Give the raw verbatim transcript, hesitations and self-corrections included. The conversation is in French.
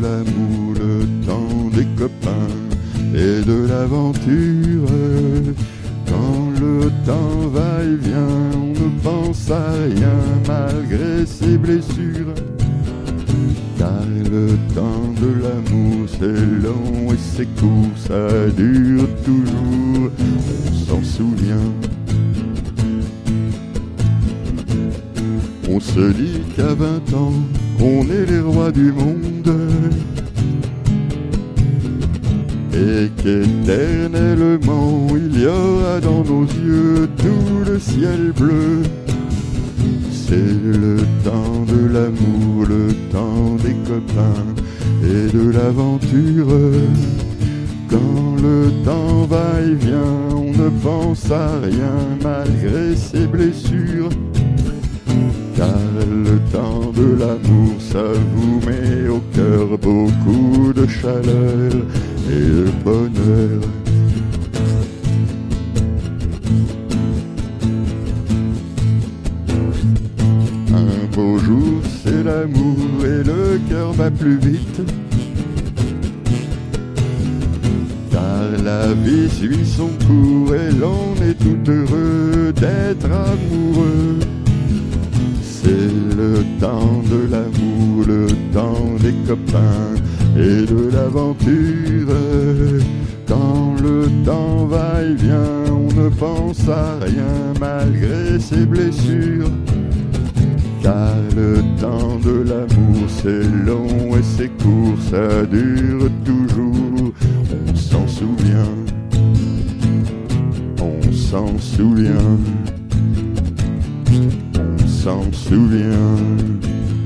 l'amour, le temps des copains et de l'aventure. Quand le temps va et vient, on ne pense à rien malgré ses blessures. Car le temps de l'amour c'est long et c'est court, ça dure toujours, on s'en souvient. On se dit qu'à vingt ans, on est les rois du monde et qu'éternellement il y aura dans nos yeux tout le ciel bleu. C'est le temps de l'amour, le temps des copains et de l'aventure. Quand le temps va et vient, on ne pense à rien malgré ses blessures. Car le temps de l'amour, ça vous met au cœur beaucoup de chaleur et de bonheur. Un beau jour, c'est l'amour et le cœur bat plus vite. Car la vie suit son cours et l'on est tout heureux d'être amoureux. C'est le temps de l'amour, le temps des copains et de l'aventure. Quand le temps va et vient, on ne pense à rien malgré ses blessures. Car le temps de l'amour c'est long et c'est court, ça dure toujours, on s'en souvient, on s'en souvient, on s'en souvient.